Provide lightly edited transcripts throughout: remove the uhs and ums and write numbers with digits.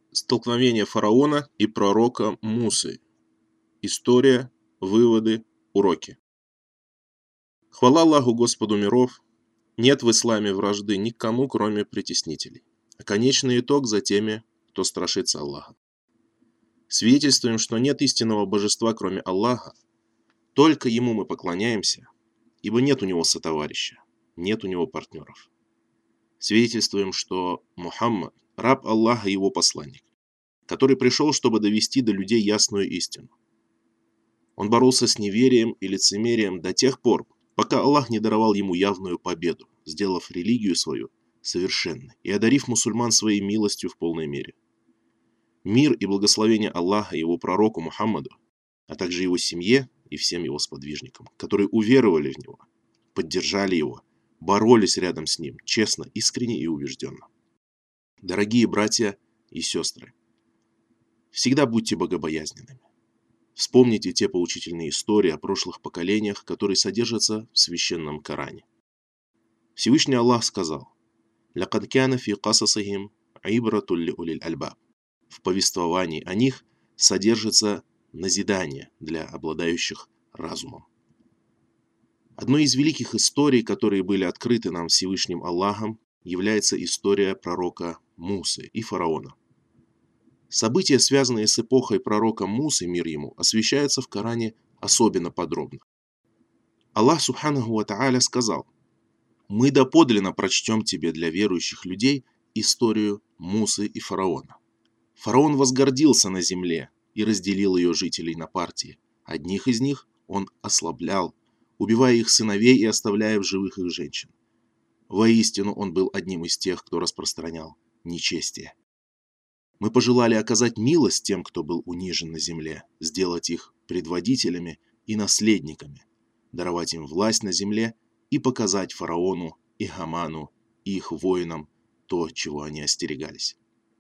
Столкновение фараона и пророка Мусы. История, выводы, уроки. Хвала Аллаху, Господу миров! Нет в исламе вражды никому, кроме притеснителей. А конечный итог за теми, кто страшится Аллаха. Свидетельствуем, что нет истинного божества, кроме Аллаха. Только Ему мы поклоняемся, ибо нет у Него сотоварища, нет у Него партнеров. Свидетельствуем, что Мухаммад – раб Аллаха и Его посланник, который пришел, чтобы довести до людей ясную истину. Он боролся с неверием и лицемерием до тех пор, пока Аллах не даровал ему явную победу, сделав религию свою совершенной и одарив мусульман своей милостью в полной мере. Мир и благословение Аллаха и его пророку Мухаммаду, а также его семье и всем его сподвижникам, которые уверовали в него, поддержали его, боролись рядом с ним, честно, искренне и убежденно. Дорогие братья и сестры, всегда будьте богобоязненными. Вспомните те поучительные истории о прошлых поколениях, которые содержатся в священном Коране. Всевышний Аллах сказал: «Лякад кяна фи касасихим ибратун ли улиль альбаб». В повествовании о них содержится назидание для обладающих разумом. Одной из великих историй, которые были открыты нам Всевышним Аллахом, является история пророка Мусы и фараона. События, связанные с эпохой пророка Мусы, мир ему, освещаются в Коране особенно подробно. Аллах Субханаху ва Тааля сказал: «Мы доподлинно прочтем тебе для верующих людей историю Мусы и фараона. Фараон возгордился на земле и разделил ее жителей на партии. Одних из них он ослаблял, убивая их сыновей и оставляя в живых их женщин. Воистину он был одним из тех, кто распространял нечестие. Мы пожелали оказать милость тем, кто был унижен на земле, сделать их предводителями и наследниками, даровать им власть на земле и показать фараону и Хаману и их воинам то, чего они остерегались».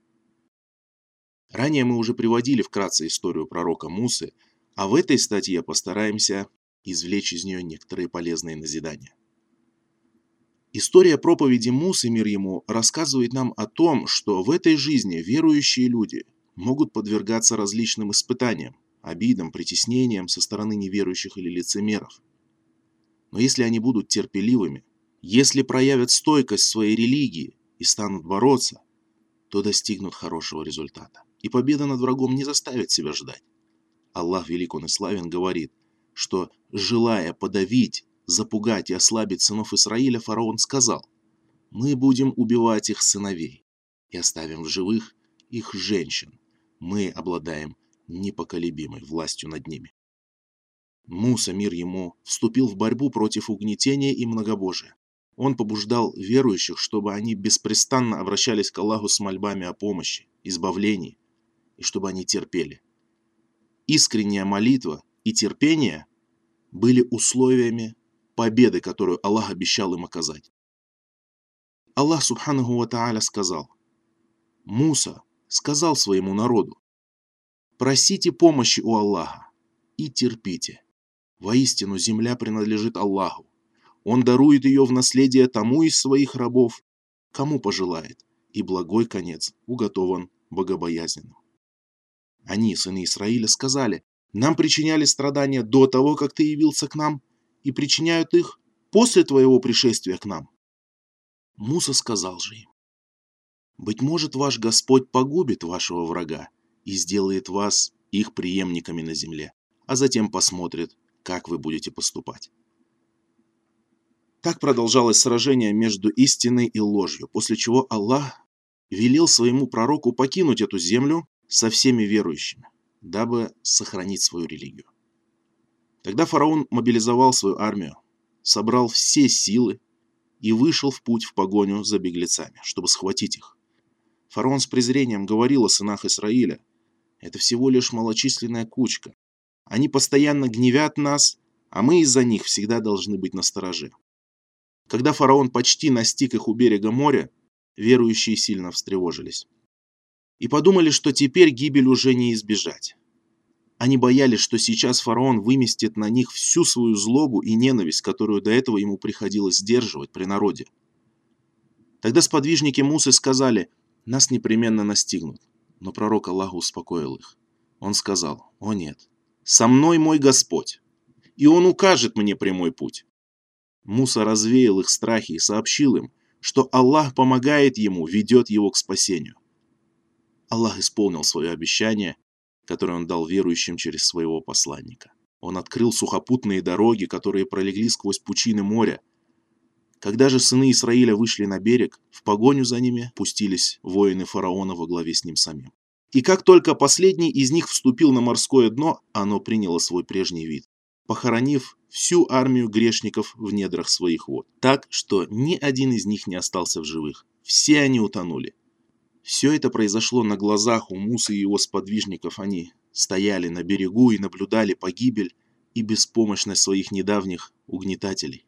Ранее мы уже приводили вкратце историю пророка Мусы, а в этой статье постараемся извлечь из нее некоторые полезные назидания. История проповеди Мусы, мир ему, рассказывает нам о том, что в этой жизни верующие люди могут подвергаться различным испытаниям, обидам, притеснениям со стороны неверующих или лицемеров. Но если они будут терпеливыми, если проявят стойкость своей религии и станут бороться, то достигнут хорошего результата. И победа над врагом не заставит себя ждать. Аллах, велик он и славен, говорит, что, желая подавить, запугать и ослабить сынов Исраиля, фараон сказал: «Мы будем убивать их сыновей и оставим в живых их женщин. Мы обладаем непоколебимой властью над ними». Муса, мир ему, вступил в борьбу против угнетения и многобожия. Он побуждал верующих, чтобы они беспрестанно обращались к Аллаху с мольбами о помощи, избавлении, и чтобы они терпели. Искренняя молитва и терпение были условиями победы, которую Аллах обещал им оказать. Аллах Субханаху ва Тааля сказал: «Муса сказал своему народу: просите помощи у Аллаха и терпите. Воистину земля принадлежит Аллаху. Он дарует ее в наследие тому из своих рабов, кому пожелает, и благой конец уготован богобоязненным». Они, сыны Исраиля, сказали: нам причиняли страдания до того, как ты явился к нам, и причиняют их после твоего пришествия к нам. Муса сказал же им: быть может, ваш Господь погубит вашего врага и сделает вас их преемниками на земле, а затем посмотрит, как вы будете поступать. Так продолжалось сражение между истиной и ложью, после чего Аллах велел своему пророку покинуть эту землю со всеми верующими, дабы сохранить свою религию. Тогда фараон мобилизовал свою армию, собрал все силы и вышел в путь в погоню за беглецами, чтобы схватить их. Фараон с презрением говорил о сынах Исраиля: это всего лишь малочисленная кучка. Они постоянно гневят нас, а мы из-за них всегда должны быть настороже. Когда фараон почти настиг их у берега моря, верующие сильно встревожились и подумали, что теперь гибель уже не избежать. Они боялись, что сейчас фараон выместит на них всю свою злобу и ненависть, которую до этого ему приходилось сдерживать при народе. Тогда сподвижники Мусы сказали: нас непременно настигнут. Но пророк Аллаха успокоил их. Он сказал: «О нет, со мной мой Господь, и Он укажет мне прямой путь». Муса развеял их страхи и сообщил им, что Аллах помогает ему, ведет его к спасению. Аллах исполнил свое обещание, которое Он дал верующим через своего посланника. Он открыл сухопутные дороги, которые пролегли сквозь пучины моря. Когда же сыны Исраиля вышли на берег, в погоню за ними пустились воины фараона во главе с ним самим. И как только последний из них вступил на морское дно, оно приняло свой прежний вид, похоронив всю армию грешников в недрах своих вод, так, что ни один из них не остался в живых. Все они утонули. Все это произошло на глазах у Мусы и его сподвижников. Они стояли на берегу и наблюдали погибель и беспомощность своих недавних угнетателей.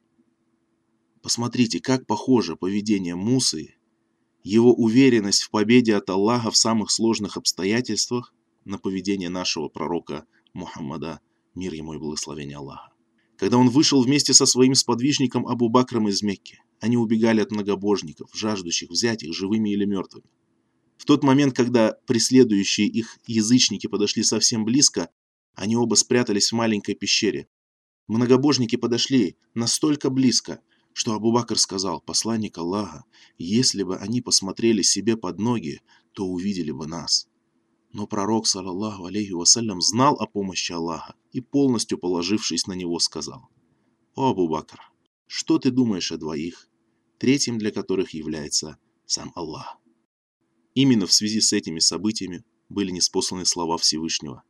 Посмотрите, как похоже поведение Мусы, его уверенность в победе от Аллаха в самых сложных обстоятельствах, на поведение нашего пророка Мухаммада, мир ему и благословение Аллаха. Когда он вышел вместе со своим сподвижником Абу Бакром из Мекки, они убегали от многобожников, жаждущих взять их живыми или мертвыми. В тот момент, когда преследующие их язычники подошли совсем близко, они оба спрятались в маленькой пещере. Многобожники подошли настолько близко, что Абу Бакр сказал: «Посланник Аллаха, если бы они посмотрели себе под ноги, то увидели бы нас». Но пророк, саллаллаху алейхи вассалям, знал о помощи Аллаха и, полностью положившись на него, сказал: «О, Абу Бакр, что ты думаешь о двоих, третьим для которых является сам Аллах?» Именно в связи с этими событиями были ниспосланы слова Всевышнего.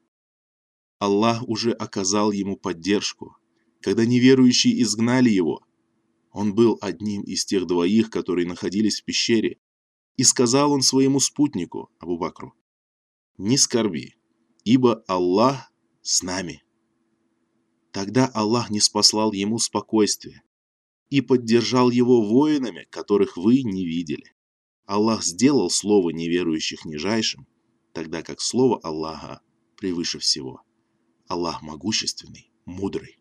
Аллах уже оказал ему поддержку, когда неверующие изгнали его. Он был одним из тех двоих, которые находились в пещере, и сказал он своему спутнику, Абу Бакру: «Не скорби, ибо Аллах с нами». Тогда Аллах ниспослал ему спокойствие и поддержал его воинами, которых вы не видели. Аллах сделал слово неверующих нижайшим, тогда как слово Аллаха превыше всего. Аллах могущественный, мудрый.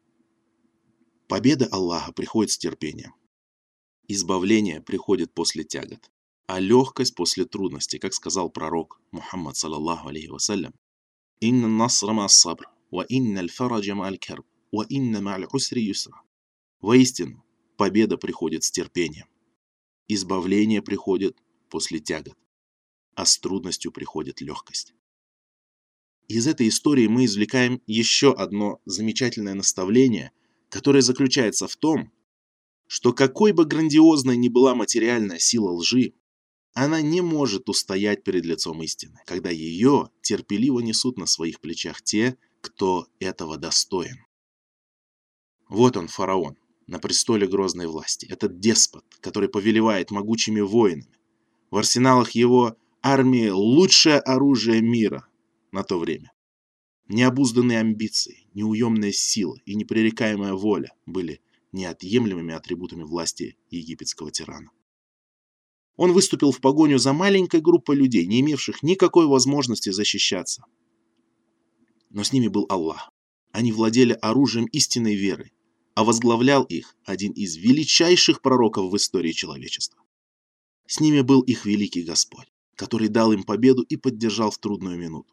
Победа Аллаха приходит с терпением. Избавление приходит после тягот, а легкость после трудностей, как сказал пророк Мухаммад, саллаллаху алейхи вассалям: «Инна насра ма-ас-сабр, ва инна аль-фараджа ма-аль-карб, ва инна ма-аль-усри юсра». Воистину, победа приходит с терпением. Избавление приходит после тягот, а с трудностью приходит легкость. Из этой истории мы извлекаем еще одно замечательное наставление, которое заключается в том, что какой бы грандиозной ни была материальная сила лжи, она не может устоять перед лицом истины, когда ее терпеливо несут на своих плечах те, кто этого достоин. Вот он, фараон, на престоле грозной власти, этот деспот, который повелевает могучими воинами. В арсеналах его армии лучшее оружие мира на то время. Необузданные амбиции, неуемная сила и непререкаемая воля были неотъемлемыми атрибутами власти египетского тирана. Он выступил в погоню за маленькой группой людей, не имевших никакой возможности защищаться. Но с ними был Аллах. Они владели оружием истинной веры, а возглавлял их один из величайших пророков в истории человечества. С ними был их великий Господь, который дал им победу и поддержал в трудную минуту.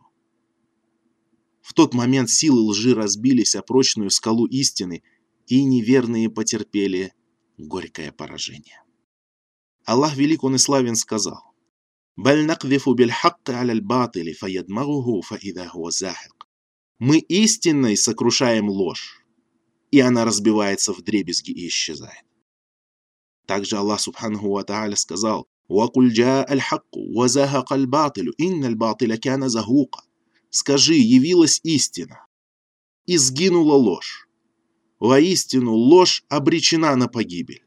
В тот момент силы лжи разбились о прочную скалу истины, и неверные потерпели горькое поражение. Аллах велик, Он и славен, сказал: «Баль накзифу биль хакки аля аль-батили фаядмагуху фаида хуа захик». Мы истинной сокрушаем ложь, и она разбивается вдребезги и исчезает. Также Аллах субханаху ва тааля сказал: «Вакуль джаа аль-хакку ва захака аль-батилю, инна аль-батиля кяна захука». Скажи: явилась истина, и сгинула ложь. Воистину, ложь обречена на погибель.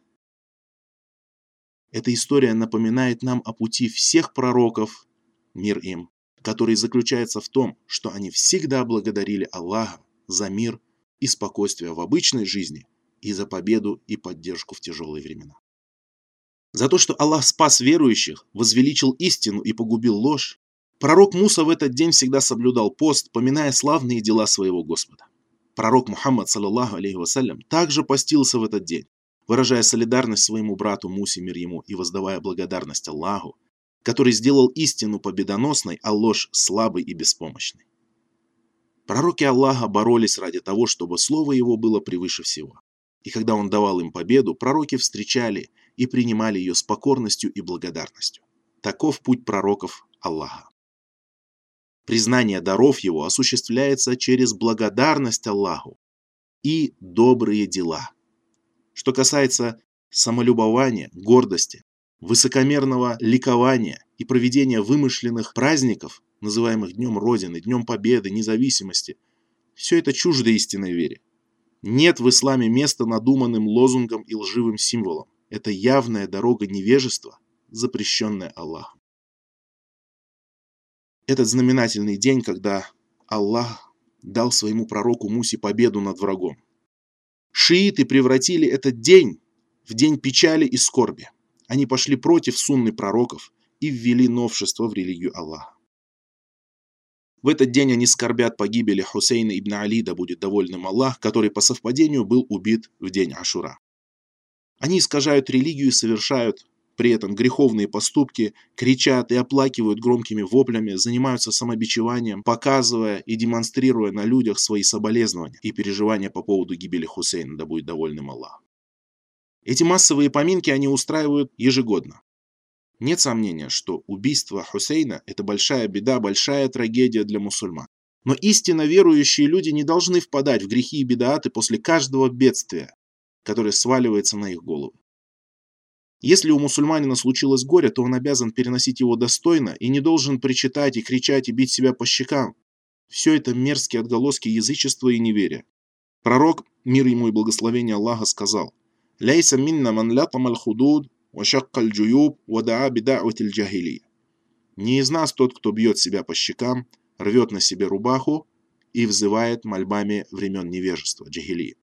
Эта история напоминает нам о пути всех пророков, мир им, который заключается в том, что они всегда благодарили Аллаха за мир и спокойствие в обычной жизни и за победу и поддержку в тяжелые времена. За то, что Аллах спас верующих, возвеличил истину и погубил ложь, пророк Муса в этот день всегда соблюдал пост, поминая славные дела своего Господа. Пророк Мухаммад, саллаллаху алейхи вассалям, также постился в этот день, выражая солидарность своему брату Мусе, мир ему, и воздавая благодарность Аллаху который сделал истину победоносной, а ложь слабой и беспомощной. Пророки Аллаха боролись ради того, чтобы слово его было превыше всего. И когда он давал им победу, пророки встречали и принимали ее с покорностью и благодарностью. Таков путь пророков Аллаха. Признание даров его осуществляется через благодарность Аллаху и добрые дела. Что касается самолюбования, гордости, высокомерного ликования и проведения вымышленных праздников, называемых Днем Родины, Днем Победы, Независимости, все это чуждо истинной вере. Нет в исламе места надуманным лозунгам и лживым символам. Это явная дорога невежества, запрещенная Аллахом. Этот знаменательный день, когда Аллах дал своему пророку Мусе победу над врагом. Шииты превратили этот день в день печали и скорби. Они пошли против сунны пророков и ввели новшество в религию Аллаха. В этот день они скорбят по гибели Хусейна ибн Али, да будет довольным Аллах, который по совпадению был убит в день Ашура. Они искажают религию и совершают при этом греховные поступки, кричат и оплакивают громкими воплями, занимаются самобичеванием, показывая и демонстрируя на людях свои соболезнования и переживания по поводу гибели Хусейна, да будет довольным Аллах. Эти массовые поминки они устраивают ежегодно. Нет сомнения, что убийство Хусейна – это большая беда, большая трагедия для мусульман. Но истинно верующие люди не должны впадать в грехи и бидааты после каждого бедствия, которое сваливается на их головы. Если у мусульманина случилось горе, то он обязан переносить его достойно и не должен причитать и кричать и бить себя по щекам. Все это мерзкие отголоски язычества и неверия. Пророк, мир ему и благословение Аллаха, сказал: «Ляйса минна ман лятам аль-худуд, ва шакка аль-джуюб, ва даа бида'ват аль-джахилия». Не из нас тот, кто бьет себя по щекам, рвет на себе рубаху и взывает мольбами времен невежества, джахилии.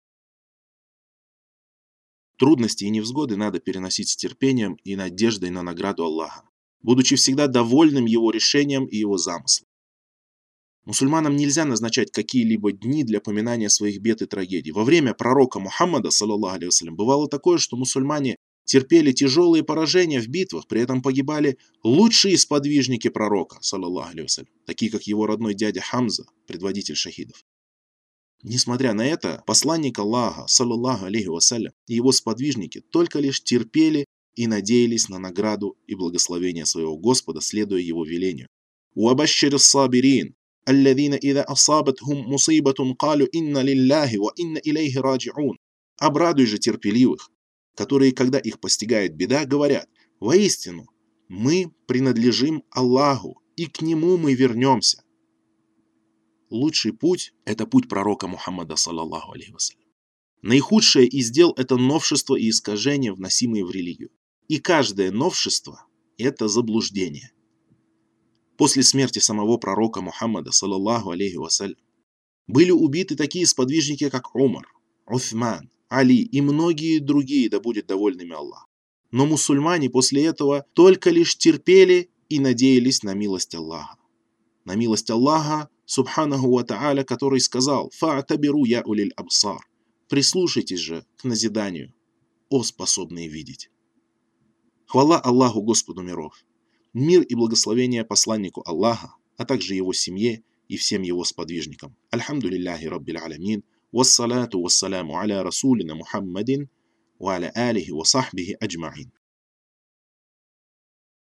Трудности и невзгоды надо переносить с терпением и надеждой на награду Аллаха, будучи всегда довольным его решением и его замыслом. Мусульманам нельзя назначать какие-либо дни для поминания своих бед и трагедий. Во время пророка Мухаммада, саллаллаху алейхи вассалям, бывало такое, что мусульмане терпели тяжелые поражения в битвах, при этом погибали лучшие сподвижники пророка, саллаллаху алейхи вассалям, такие как его родной дядя Хамза, предводитель шахидов. Несмотря на это, посланник Аллаха, саллаллаху алейхи вассалям, и его сподвижники только лишь терпели и надеялись на награду и благословение своего Господа, следуя его велению. «Уабашшир ас-сабирин, алладина ида асабатхум мусибатун калю инна лилляхи ва инна илейхи раджиун». Обрадуй же терпеливых, которые, когда их постигает беда, говорят: «Воистину, мы принадлежим Аллаху, и к Нему мы вернемся». Лучший путь – это путь пророка Мухаммада, саллаллаху алейхи вассалям. Наихудшее из дел – это новшество и искажения, вносимые в религию. И каждое новшество – это заблуждение. После смерти самого пророка Мухаммада, саллаллаху алейхи вассалям, были убиты такие сподвижники, как Умар, Уthман, Али и многие другие, да будет довольными Аллах. Но мусульмане после этого только лишь терпели и надеялись на милость Аллаха. На милость Аллаха, субханаху ва та'аля, который сказал: «Фа'табиру я улиль абсар». Прислушайтесь же к назиданию, о способные видеть. Хвала Аллаху, Господу миров. Мир и благословение посланнику Аллаха, а также его семье и всем его сподвижникам. Альхамду лилляхи раббил алямин. Вассалату вассаляму аля расулина Мухаммадин ва аля алихи ва сахбихи аджмаин.